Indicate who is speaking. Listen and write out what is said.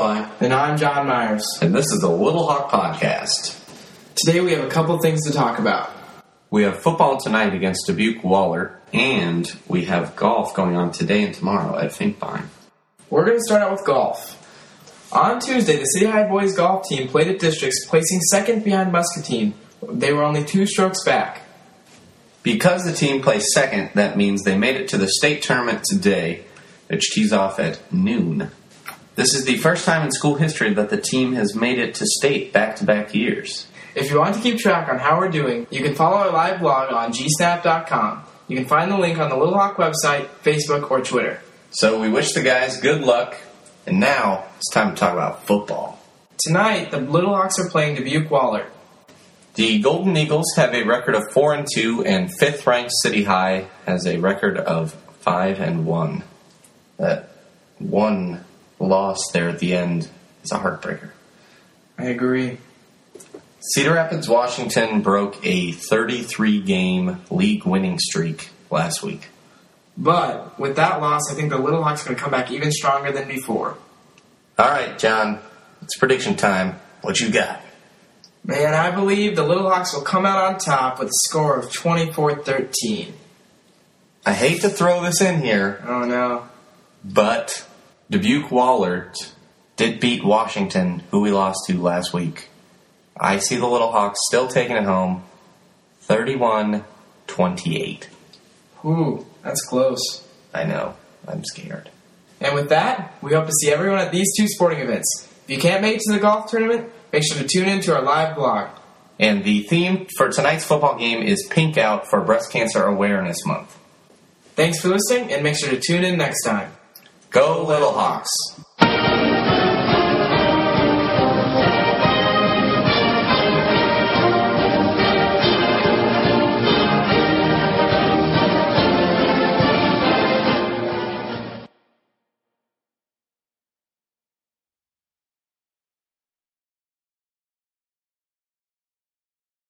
Speaker 1: Eli.
Speaker 2: And I'm John Myers.
Speaker 1: And this is the Little Hawk Podcast.
Speaker 2: Today we have a couple things to talk about.
Speaker 1: We have football tonight against Dubuque Waller, and we have golf going on today and tomorrow at Finkbine.
Speaker 2: We're going to start out with golf. On Tuesday, the City High boys golf team played at districts, placing second behind Muscatine. They were only 2 strokes back.
Speaker 1: Because the team placed second, that means they made it to the state tournament today, which tees off at noon. This is the first time in school history that the team has made it to state back-to-back years.
Speaker 2: If you want to keep track on how we're doing, you can follow our live blog on gsnap.com. You can find the link on the Little Hawk website, Facebook, or Twitter.
Speaker 1: So we wish the guys good luck, and now it's time to talk about football.
Speaker 2: Tonight, the Little Hawks are playing Dubuque Waller.
Speaker 1: The Golden Eagles have a record of 4-2, and 5th-ranked City High has a record of 5-1. That one loss there at the end is a heartbreaker.
Speaker 2: I agree.
Speaker 1: Cedar Rapids, Washington broke a 33-game league winning streak last week.
Speaker 2: But with that loss, I think the Little Hawks are going to come back even stronger than before.
Speaker 1: All right, John, it's prediction time. What you got?
Speaker 2: Man, I believe the Little Hawks will come out on top with a score of 24-13.
Speaker 1: I hate to throw this in here.
Speaker 2: Oh, no.
Speaker 1: But Dubuque Waller did beat Washington, who we lost to last week. I see the Little Hawks still taking it home, 31-28.
Speaker 2: Ooh, that's close.
Speaker 1: I know. I'm scared.
Speaker 2: And with that, we hope to see everyone at these 2 sporting events. If you can't make it to the golf tournament, make sure to tune in to our live blog.
Speaker 1: And the theme for tonight's football game is Pink Out for Breast Cancer Awareness Month.
Speaker 2: Thanks for listening, and make sure to tune in next time.
Speaker 1: Go Little Hawks!